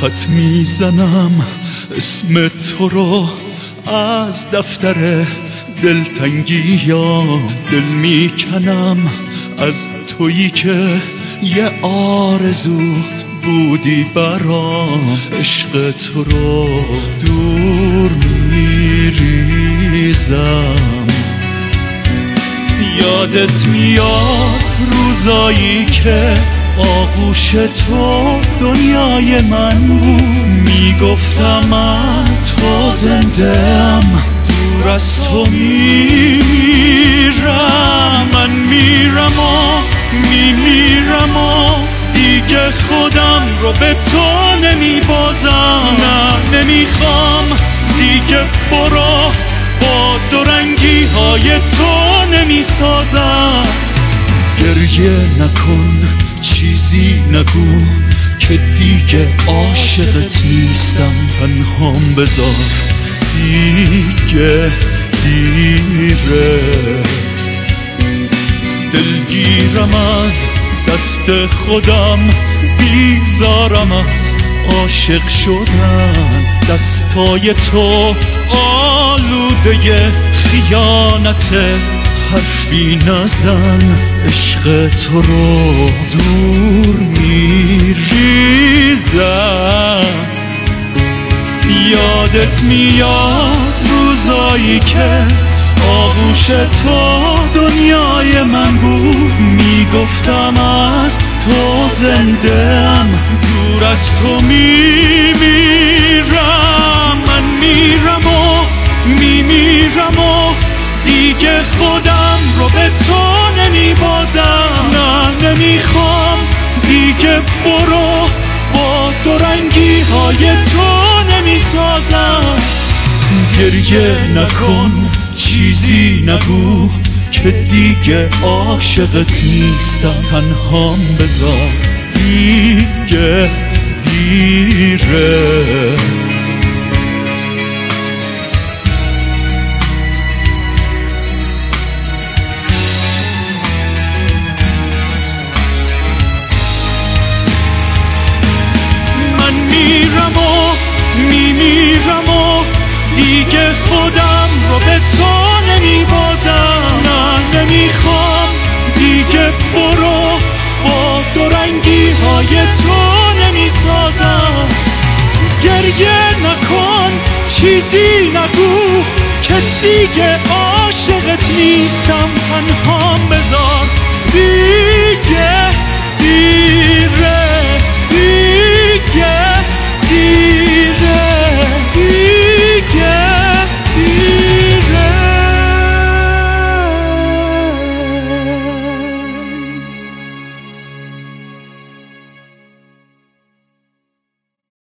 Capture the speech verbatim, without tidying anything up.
خط میزنم اسم تو رو از دفتر دلتنگیام، دل میکنم از تویی که یه آرزو بودی برام، عشق تو رو دور میریزم. یادت میاد روزایی که آغوش تو دنیای من بود، میگفتم از تو زنده‌ام، دور از تو میمیرم. من میرم و میمیرم و دیگه خودم رو به تو نمیبازم. نه نمیخوام دیگه، برو با دورنگی های تو نمیسازم. گریه نکن، چیزی نگو که دیگه عاشقت نیستم، تنهام بذار دیگه دیره. دلگیرم از دست خودم، بیزارم از عاشق شدن. دستای تو آلوده خیانته، حرفی نزن، عشق تو رو دور میریزم. یادت میاد روزایی که آغوش تو دنیای من بود، میگفتم از تو زنده‌ام، دور از تو میمیرم. من میرم و میمیرم و دیگه خودم رو به تو نمیبازم. نه نمیخوام دیگه، برو با دورنگی های تو نمیسازم. گریه نکن، چیزی نگو که دیگه عاشقت نیستم، تنهام بذار دیگه دیره. میرم و میمیرم و دیگه خودم رو به تو نمیبازم. نه نمیخوام دیگه، برو با دورنگی های تو نمیسازم. گریه نکن، چیزی نگو که دیگه عاشقت نیستم، تنهام بذار دیگه دیگه